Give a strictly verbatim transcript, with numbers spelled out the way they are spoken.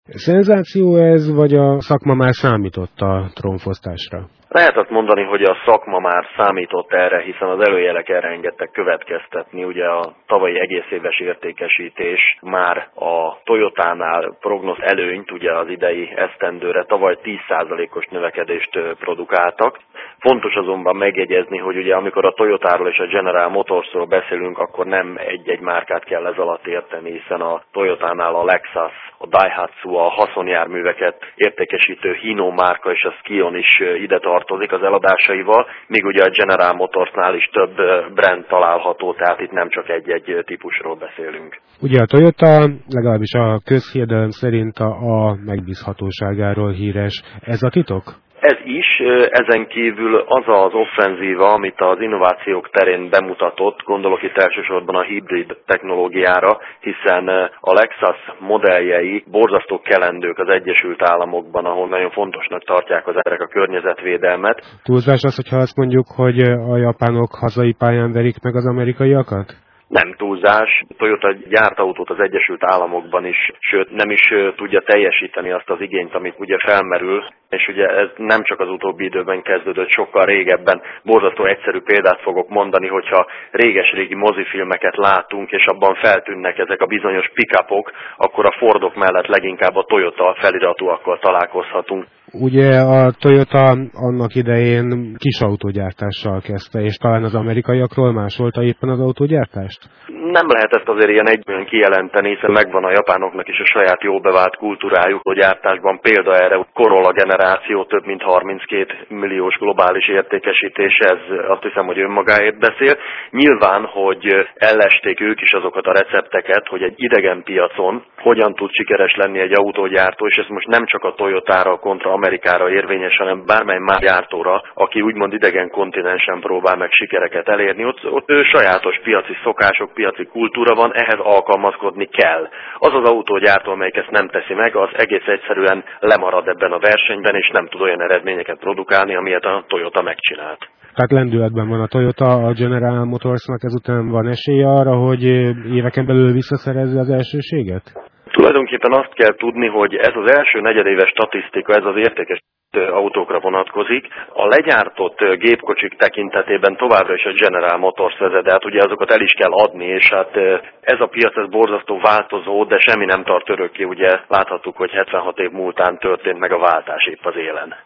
Szenzáció ez, vagy a szakma már számított a trónfosztásra? Lehet azt mondani, hogy a szakma már számított erre, hiszen az előjelek erre engedtek következtetni. Ugye a tavalyi egészéves értékesítés már a Toyotánál prognosz előnyt, ugye az idei esztendőre tavaly tíz százalékos növekedést produkáltak. Fontos azonban megjegyezni, hogy ugye amikor a Toyotáról és a General Motorsról beszélünk, akkor nem egy-egy márkát kell ez alatt érteni, hiszen a Toyotánál a Lexus, a Daihatsu, a haszonjárműveket értékesítő Hino márka és a Scion is ide tartozik az eladásaival, míg ugye a General Motorsnál is több brand található, tehát itt nem csak egy-egy típusról beszélünk. Ugye a Toyota legalábbis a közhiedelem szerint a, a megbízhatóságáról híres. Ez a titok? Ez is, ezen kívül az az offenzíva, amit az innovációk terén bemutatott, gondolok itt elsősorban a hibrid technológiára, hiszen a Lexus modelljei borzasztó kelendők az Egyesült Államokban, ahol nagyon fontosnak tartják az emberek a környezetvédelmet. Túlzás az, hogyha azt mondjuk, hogy a japánok hazai pályán verik meg az amerikaiakat? Nem túlzás. Toyota gyárt autót az Egyesült Államokban is, sőt nem is tudja teljesíteni azt az igényt, amit ugye felmerül, és ugye ez nem csak az utóbbi időben kezdődött, sokkal régebben. Borzasztó egyszerű példát fogok mondani, hogyha réges-régi mozifilmeket látunk, és abban feltűnnek ezek a bizonyos pick-upok, akkor a Fordok mellett leginkább a Toyota feliratúakkal találkozhatunk. Ugye a Toyota annak idején kis autógyártással kezdte, és talán az amerikaiakról másolta éppen az autógyártást? Nem lehet ezt azért ilyen egyben kijelenteni, hiszen megvan a japánoknak is a saját jó bevált kultúrájuk, hogy gyártásban példa erre Corolla generáció, több mint harminckét milliós globális értékesítés, ez azt hiszem, hogy önmagáért beszél. Nyilván, hogy ellesték ők is azokat a recepteket, hogy egy idegen piacon hogyan tud sikeres lenni egy autógyártó, és ez most nem csak a Toyotára kontra Amerikára érvényes, hanem bármely más gyártóra, aki úgymond idegen kontinensen próbál meg sikereket elérni. Ott, ott sajátos piaci szokások, piaci kultúra van, ehhez alkalmazkodni kell. Az az autógyártó, amelyik ezt nem teszi meg, az egész egyszerűen lemarad ebben a versenyben, és nem tud olyan eredményeket produkálni, amilyet a Toyota megcsinált. Tehát lendületben van a Toyota, a General Motorsnak ezután van esélye arra, hogy éveken belül visszaszerezze az elsőséget? Tulajdonképpen azt kell tudni, hogy ez az első negyedéves statisztika, ez az értékes autókra vonatkozik. A legyártott gépkocsik tekintetében továbbra is a General Motors vezet, de hát ugye azokat el is kell adni, és hát ez a piac ez borzasztó változó, de semmi nem tart örökké, ugye láthattuk, hogy hetvenhat év múltán történt meg a váltás épp az élen.